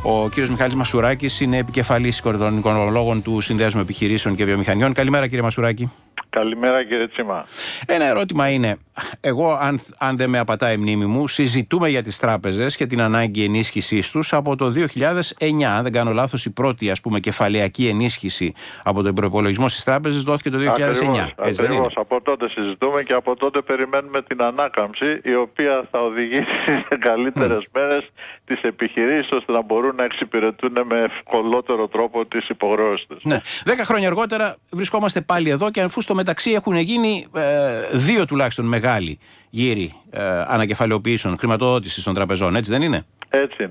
Ο κύριος Μιχάλης Μασουράκης είναι επικεφαλής των οικονομολόγων του Συνδέσμου Επιχειρήσεων και Βιομηχανιών. Καλημέρα, κύριε Μασουράκη. Καλημέρα, κύριε Τσίμα. Ένα ερώτημα είναι, εγώ αν δεν με απατάει η μνήμη μου, συζητούμε για τις τράπεζες και την ανάγκη ενίσχυσής τους από το 2009. Αν δεν κάνω λάθος, η πρώτη κεφαλαιακή ενίσχυση από τον προϋπολογισμό στις τράπεζες δόθηκε το 2009. Ακριβώς. Από τότε συζητούμε και από τότε περιμένουμε την ανάκαμψη, η οποία θα οδηγήσει σε καλύτερες μέρες τις επιχειρήσεις, ώστε να μπορούν να εξυπηρετούν με ευκολότερο τρόπο τις υποχρεώσεις τους. Ναι. 10 χρόνια αργότερα βρισκόμαστε πάλι εδώ και αφού στο μεταξύ έχουν γίνει δύο τουλάχιστον μεγάλοι γύροι ανακεφαλαιοποιήσεων, χρηματοδότησης των τραπεζών, έτσι δεν είναι? Έτσι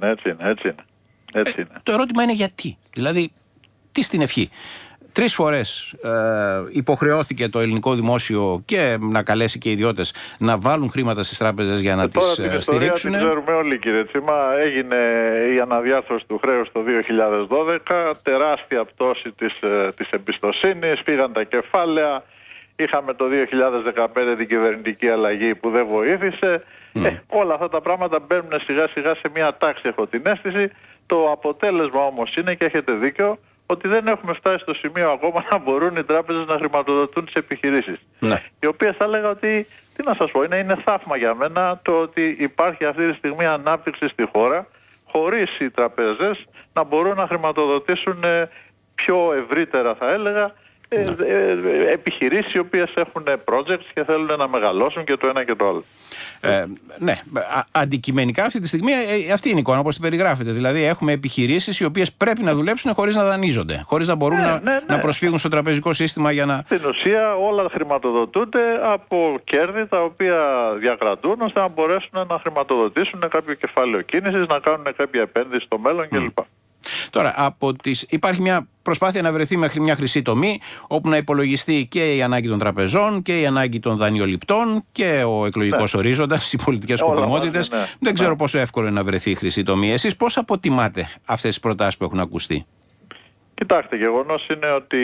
είναι. Το ερώτημα είναι γιατί. Δηλαδή, τι στην ευχή? 3 φορές υποχρεώθηκε το ελληνικό δημόσιο και να καλέσει και οι ιδιώτες να βάλουν χρήματα στις τράπεζες για να τις στηρίξουν. Την ξέρουμε όλοι, κύριε Τσίμα. Έγινε η αναδιάρθρωση του χρέους το 2012, τεράστια πτώση της εμπιστοσύνης, φύγαν τα κεφάλαια. Είχαμε το 2015 την κυβερνητική αλλαγή που δεν βοήθησε. Όλα αυτά τα πράγματα μπαίνουν σιγά σιγά σε μια τάξη, έχω την αίσθηση. Το αποτέλεσμα όμως είναι, και έχετε δίκιο, ότι δεν έχουμε φτάσει στο σημείο ακόμα να μπορούν οι τράπεζες να χρηματοδοτούν τις επιχειρήσεις. Ναι. Οι οποίες θα έλεγα ότι, τι να σας πω, είναι θαύμα για μένα το ότι υπάρχει αυτή τη στιγμή ανάπτυξη στη χώρα, χωρίς οι τραπέζες να μπορούν να χρηματοδοτήσουν πιο ευρύτερα, θα έλεγα, επιχειρήσεις οι οποίες έχουν projects και θέλουν να μεγαλώσουν και το ένα και το άλλο. Ναι, αντικειμενικά αυτή τη στιγμή αυτή είναι η εικόνα όπως την περιγράφετε. Δηλαδή έχουμε επιχειρήσεις οι οποίες πρέπει να δουλέψουν χωρίς να δανείζονται, χωρίς να μπορούν να προσφύγουν στο τραπεζικό σύστημα για να... Στην ουσία όλα χρηματοδοτούνται από κέρδη τα οποία διακρατούν ώστε να μπορέσουν να χρηματοδοτήσουν κάποιο κεφάλαιο κίνησης, να κάνουν κάποια επένδυση στο μέλλον κλπ. Τώρα, υπάρχει μια προσπάθεια να βρεθεί μέχρι μια χρυσή τομή, όπου να υπολογιστεί και η ανάγκη των τραπεζών και η ανάγκη των δανειοληπτών και ο εκλογικός ορίζοντας, οι πολιτικές σκοπιμότητες. Δεν ξέρω πόσο εύκολο είναι να βρεθεί η χρυσή τομή. Εσείς πώς αποτιμάτε αυτές τις προτάσεις που έχουν ακουστεί? Κοιτάξτε, γεγονός είναι ότι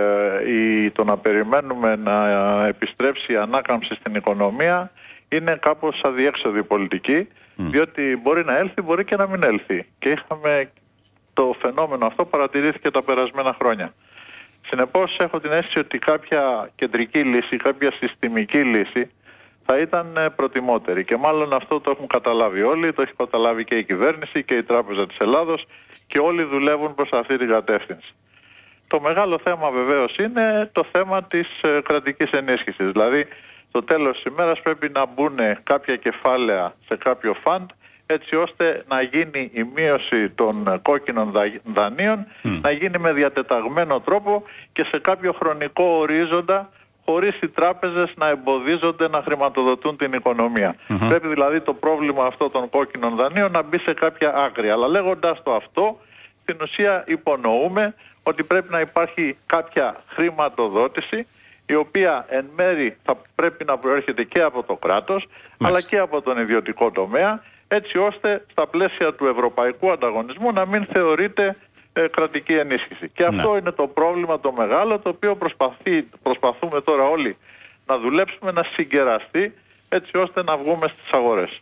το να περιμένουμε να επιστρέψει η ανάκαμψη στην οικονομία είναι κάπως αδιέξοδη πολιτική, διότι μπορεί να έλθει, μπορεί και να μην έλθει. Και είχαμε το φαινόμενο αυτό παρατηρήθηκε τα περασμένα χρόνια. Συνεπώς έχω την αίσθηση ότι κάποια κεντρική λύση, κάποια συστημική λύση θα ήταν προτιμότερη. Και μάλλον αυτό το έχουν καταλάβει όλοι, το έχει καταλάβει και η κυβέρνηση και η Τράπεζα της Ελλάδος και όλοι δουλεύουν προς αυτή την κατεύθυνση. Το μεγάλο θέμα βεβαίως είναι το θέμα της κρατικής ενίσχυσης. Δηλαδή, στο τέλος της ημέρας πρέπει να μπουν κάποια κεφάλαια σε κάποιο φαντ, έτσι ώστε να γίνει η μείωση των κόκκινων δανείων, να γίνει με διατεταγμένο τρόπο και σε κάποιο χρονικό ορίζοντα, χωρίς οι τράπεζες να εμποδίζονται να χρηματοδοτούν την οικονομία. Πρέπει δηλαδή το πρόβλημα αυτό των κόκκινων δανείων να μπει σε κάποια άκρη. Αλλά λέγοντας το αυτό, στην ουσία υπονοούμε ότι πρέπει να υπάρχει κάποια χρηματοδότηση, η οποία εν μέρη θα πρέπει να προέρχεται και από το κράτος, αλλά και από τον ιδιωτικό τομέα, έτσι ώστε στα πλαίσια του ευρωπαϊκού ανταγωνισμού να μην θεωρείται κρατική ενίσχυση. Και αυτό είναι το πρόβλημα το μεγάλο, το οποίο προσπαθούμε τώρα όλοι να δουλέψουμε, να συγκεραστεί, έτσι ώστε να βγούμε στις αγορές.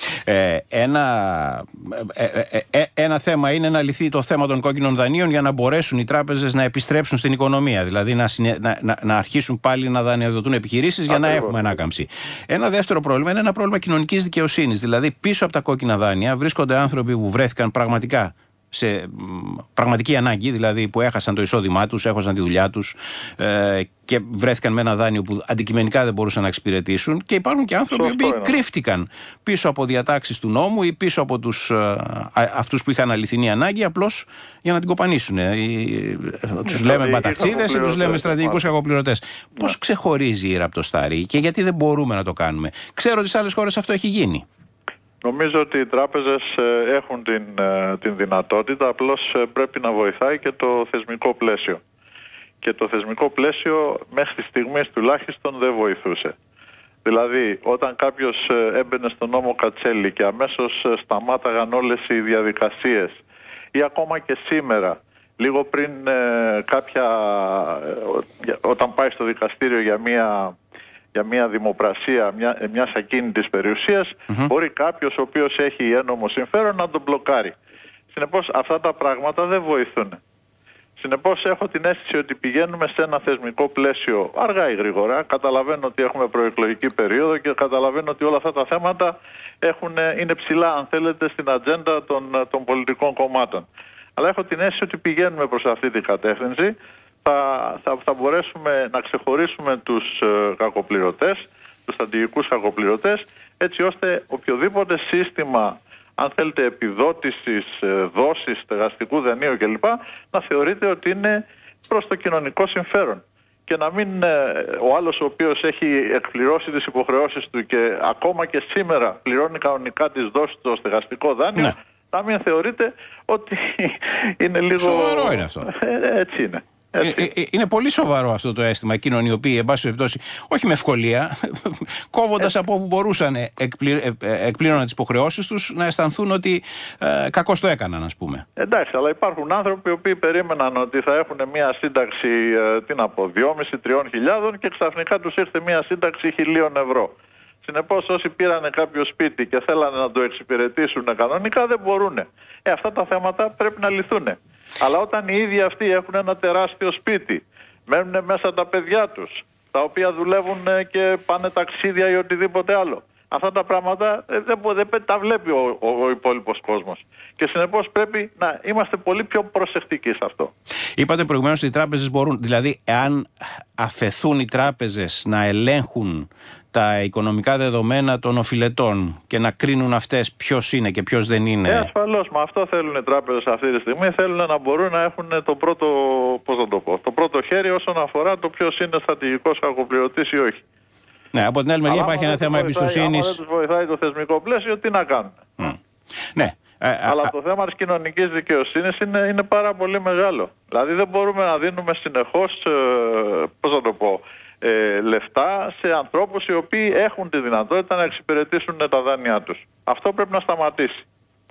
Ένα θέμα είναι να λυθεί το θέμα των κόκκινων δανείων για να μπορέσουν οι τράπεζες να επιστρέψουν στην οικονομία, δηλαδή να αρχίσουν πάλι να δανειοδοτούν επιχειρήσεις για να έχουμε ανάκαμψη. Ένα δεύτερο πρόβλημα είναι ένα πρόβλημα κοινωνικής δικαιοσύνης, δηλαδή πίσω από τα κόκκινα δάνεια βρίσκονται άνθρωποι που βρέθηκαν πραγματικά σε πραγματική ανάγκη, δηλαδή που έχασαν το εισόδημά τους, έχασαν τη δουλειά τους και βρέθηκαν με ένα δάνειο που αντικειμενικά δεν μπορούσαν να εξυπηρετήσουν, και υπάρχουν και άνθρωποι που κρύφτηκαν πίσω από διατάξεις του νόμου ή πίσω από αυτούς που είχαν αληθινή ανάγκη απλώς για να την κοπανίσουν. Τους λέμε μπαταξίδες ή τους λέμε στρατηγικούς κακοπληρωτές. Πώς ξεχωρίζει η ραπτοστάρη και γιατί δεν μπορούμε να το κάνουμε? Ξέρω ότι σε άλλες χώρες αυτό έχει γίνει. Νομίζω ότι οι τράπεζες έχουν την δυνατότητα, απλώς πρέπει να βοηθάει και το θεσμικό πλαίσιο. Και το θεσμικό πλαίσιο μέχρι στιγμής τουλάχιστον δεν βοηθούσε. Δηλαδή, όταν κάποιος έμπαινε στον νόμο Κατσέλη και αμέσως σταμάταγαν όλες οι διαδικασίες, ή ακόμα και σήμερα, λίγο πριν όταν πάει στο δικαστήριο για μια δημοπρασία μιας ακίνητης περιουσίας, μπορεί κάποιος ο οποίος έχει ένομο συμφέρον να τον μπλοκάρει. Συνεπώς αυτά τα πράγματα δεν βοηθούν. Συνεπώς έχω την αίσθηση ότι πηγαίνουμε σε ένα θεσμικό πλαίσιο αργά ή γρήγορα. Καταλαβαίνω ότι έχουμε προεκλογική περίοδο και καταλαβαίνω ότι όλα αυτά τα θέματα είναι ψηλά, αν θέλετε, στην ατζέντα των πολιτικών κομμάτων. Αλλά έχω την αίσθηση ότι πηγαίνουμε προς αυτή την κατεύθυνση. Θα μπορέσουμε να ξεχωρίσουμε τους κακοπληρωτές, τους στρατηγικούς κακοπληρωτές, έτσι ώστε οποιοδήποτε σύστημα, αν θέλετε, επιδότησης, δόσης, στεγαστικού δανείου κλπ, να θεωρείται ότι είναι προς το κοινωνικό συμφέρον. Και να μην ο άλλος ο οποίος έχει εκπληρώσει τις υποχρεώσεις του και ακόμα και σήμερα πληρώνει κανονικά τις δόσεις στο στεγαστικό δάνειο, ναι, να μην θεωρείται ότι είναι λίγο... Σοβαρό είναι αυτό. Έτσι είναι. Είναι πολύ σοβαρό αυτό το αίσθημα εκείνων οι οποίοι, εν πάση περιπτώσει, όχι με ευκολία, κόβοντας από όπου μπορούσαν, εκπλήρωναν τις υποχρεώσεις τους, να αισθανθούν ότι κακώς το έκαναν, ας πούμε. Εντάξει, αλλά υπάρχουν άνθρωποι οι οποίοι περίμεναν ότι θα έχουν μια σύνταξη 2.500-3.000 και ξαφνικά τους ήρθε μια σύνταξη 1.000 ευρώ. Συνεπώς, όσοι πήρανε κάποιο σπίτι και θέλανε να το εξυπηρετήσουν κανονικά, δεν μπορούν. Αυτά τα θέματα πρέπει να λυθούν. Αλλά όταν οι ίδιοι αυτοί έχουν ένα τεράστιο σπίτι, μένουν μέσα τα παιδιά τους, τα οποία δουλεύουν και πάνε ταξίδια ή οτιδήποτε άλλο, αυτά τα πράγματα δεν τα βλέπει ο υπόλοιπος κόσμος. Και συνεπώς πρέπει να είμαστε πολύ πιο προσεκτικοί σε αυτό. Είπατε προηγουμένως ότι οι τράπεζες μπορούν, δηλαδή εάν αφεθούν οι τράπεζες να ελέγχουν τα οικονομικά δεδομένα των οφειλετών και να κρίνουν αυτές ποιος είναι και ποιος δεν είναι. Ασφαλώς, με αυτό θέλουν οι τράπεζες αυτή τη στιγμή. Θέλουν να μπορούν να έχουν το πρώτο χέρι όσον αφορά το ποιος είναι στρατηγικός κακοπληρωτής ή όχι. Ναι, από την άλλη μεριά υπάρχει ένα θέμα εμπιστοσύνης. Αν δεν τους βοηθάει το θεσμικό πλαίσιο, τι να κάνουν. Ναι. Αλλά το θέμα της κοινωνικής δικαιοσύνης είναι πάρα πολύ μεγάλο. Δηλαδή δεν μπορούμε να δίνουμε συνεχώς, λεφτά σε ανθρώπους οι οποίοι έχουν τη δυνατότητα να εξυπηρετήσουν τα δάνειά τους. Αυτό πρέπει να σταματήσει.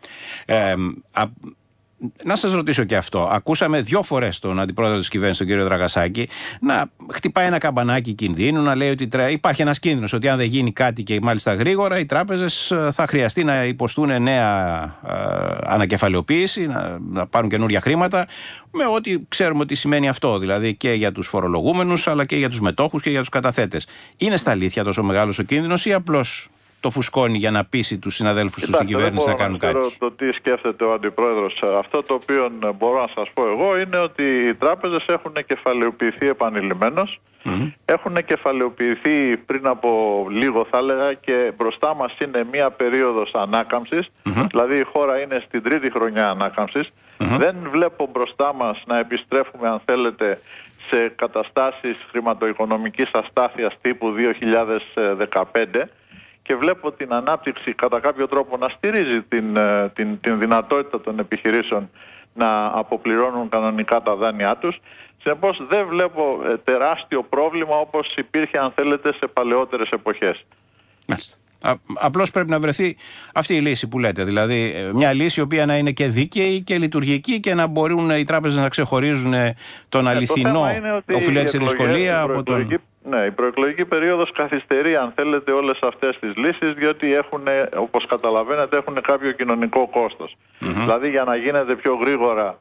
Να σας ρωτήσω και αυτό. Ακούσαμε 2 φορές τον αντιπρόεδρο της κυβέρνησης, τον κύριο Δραγασάκη, να χτυπάει ένα καμπανάκι κινδύνου, να λέει ότι υπάρχει ένας κίνδυνος ότι αν δεν γίνει κάτι και μάλιστα γρήγορα, οι τράπεζες θα χρειαστεί να υποστούν νέα ανακεφαλαιοποίηση, να πάρουν καινούρια χρήματα, με ό,τι ξέρουμε ότι σημαίνει αυτό, δηλαδή και για τους φορολογούμενους, αλλά και για τους μετόχους και για τους καταθέτες. Είναι στα αλήθεια τόσο μεγάλος ο κίνδυνος ή απλώς το φουσκώνει για να πείσει τους συναδέλφους του στην κυβέρνηση να κάνουν κάτι? Δεν μπορώ να ξέρω το τι σκέφτεται ο αντιπρόεδρος. Αυτό το οποίο μπορώ να σας πω εγώ είναι ότι οι τράπεζες έχουν κεφαλαιοποιηθεί επανειλημμένως. Έχουν κεφαλαιοποιηθεί πριν από λίγο, θα έλεγα, και μπροστά μας είναι μία περίοδος ανάκαμψης. Δηλαδή η χώρα είναι στην 3η χρονιά ανάκαμψης. Δεν βλέπω μπροστά μας να επιστρέφουμε, αν θέλετε, σε καταστάσεις χρηματοοικονομικής αστάθειας τύπου 2015. Και βλέπω την ανάπτυξη κατά κάποιο τρόπο να στηρίζει την δυνατότητα των επιχειρήσεων να αποπληρώνουν κανονικά τα δάνειά τους. Συνεπώς δεν βλέπω τεράστιο πρόβλημα όπως υπήρχε, αν θέλετε, σε παλαιότερες εποχές. Μάλιστα. Απλώς πρέπει να βρεθεί αυτή η λύση που λέτε. Δηλαδή μια λύση η οποία να είναι και δίκαιη και λειτουργική και να μπορούν οι τράπεζες να ξεχωρίζουν τον αληθινό οφειλέτη σε δυσκολία από τον... Ναι, η προεκλογική περίοδος καθυστερεί, αν θέλετε, όλες αυτές τις λύσεις, διότι έχουν, όπως καταλαβαίνετε, έχουν κάποιο κοινωνικό κόστος. Δηλαδή για να γίνεται πιο γρήγορα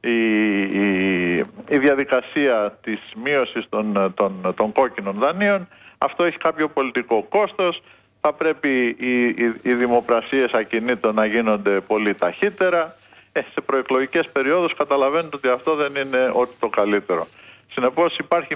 η διαδικασία της μείωσης των κόκκινων δανείων, αυτό έχει κάποιο πολιτικό κόστος. Θα πρέπει οι δημοπρασίες ακινήτων να γίνονται πολύ ταχύτερα. Σε προεκλογικές περιόδους καταλαβαίνετε ότι αυτό δεν είναι ό,τι το καλύτερο. Συνεπώς υπάρχει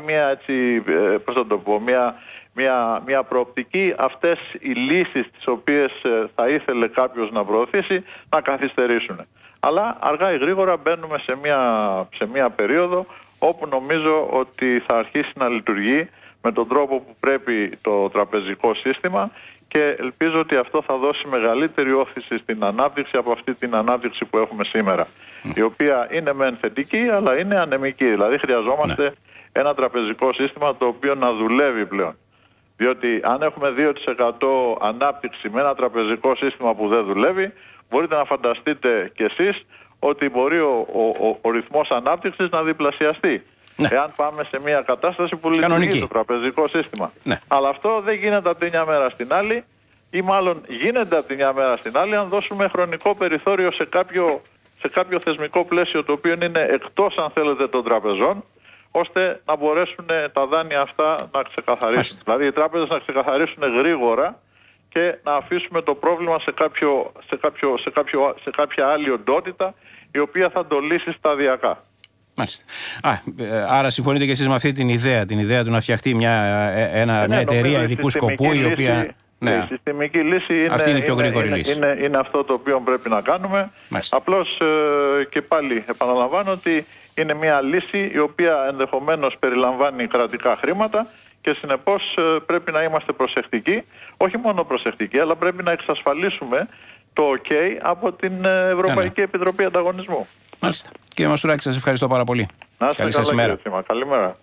μια προοπτική αυτές οι λύσεις τις οποίες θα ήθελε κάποιος να προωθήσει να καθυστερήσουν. Αλλά αργά ή γρήγορα μπαίνουμε σε μια περίοδο όπου νομίζω ότι θα αρχίσει να λειτουργεί με τον τρόπο που πρέπει το τραπεζικό σύστημα και ελπίζω ότι αυτό θα δώσει μεγαλύτερη όθηση στην ανάπτυξη από αυτή την ανάπτυξη που έχουμε σήμερα, η οποία είναι μεν θετική αλλά είναι ανεμική. Δηλαδή χρειαζόμαστε ένα τραπεζικό σύστημα το οποίο να δουλεύει πλέον. Διότι αν έχουμε 2% ανάπτυξη με ένα τραπεζικό σύστημα που δεν δουλεύει, μπορείτε να φανταστείτε κι εσείς ότι μπορεί ο ρυθμός ανάπτυξης να διπλασιαστεί. Εάν πάμε σε μια κατάσταση που λειτουργεί το τραπεζικό σύστημα. Αλλά αυτό δεν γίνεται από τη μια μέρα στην άλλη, ή μάλλον γίνεται από τη μια μέρα στην άλλη αν δώσουμε χρονικό περιθώριο σε κάποιο θεσμικό πλαίσιο το οποίο είναι εκτός, αν θέλετε, των τραπεζών, ώστε να μπορέσουν τα δάνεια αυτά να ξεκαθαρίσουν. Δηλαδή οι τράπεζες να ξεκαθαρίσουν γρήγορα και να αφήσουμε το πρόβλημα σε κάποια άλλη οντότητα, η οποία θα το λύσει σταδιακά. Μάλιστα. Άρα συμφωνείτε και εσείς με αυτή την ιδέα του να φτιαχτεί μια εταιρεία ειδικού σκοπού, η οποία... Η συστημική λύση είναι αυτό το οποίο πρέπει να κάνουμε. Μάλιστα. Απλώς και πάλι επαναλαμβάνω ότι είναι μια λύση η οποία ενδεχομένως περιλαμβάνει κρατικά χρήματα και συνεπώς πρέπει να είμαστε προσεκτικοί. Όχι μόνο προσεκτικοί, αλλά πρέπει να εξασφαλίσουμε το OK από την Ευρωπαϊκή Επιτροπή Ανταγωνισμού. Μάλιστα. Κύριε Μασουράκη, σας ευχαριστώ πάρα πολύ. Να είστε καλά, κύριε Τσίμα. Καλημέρα.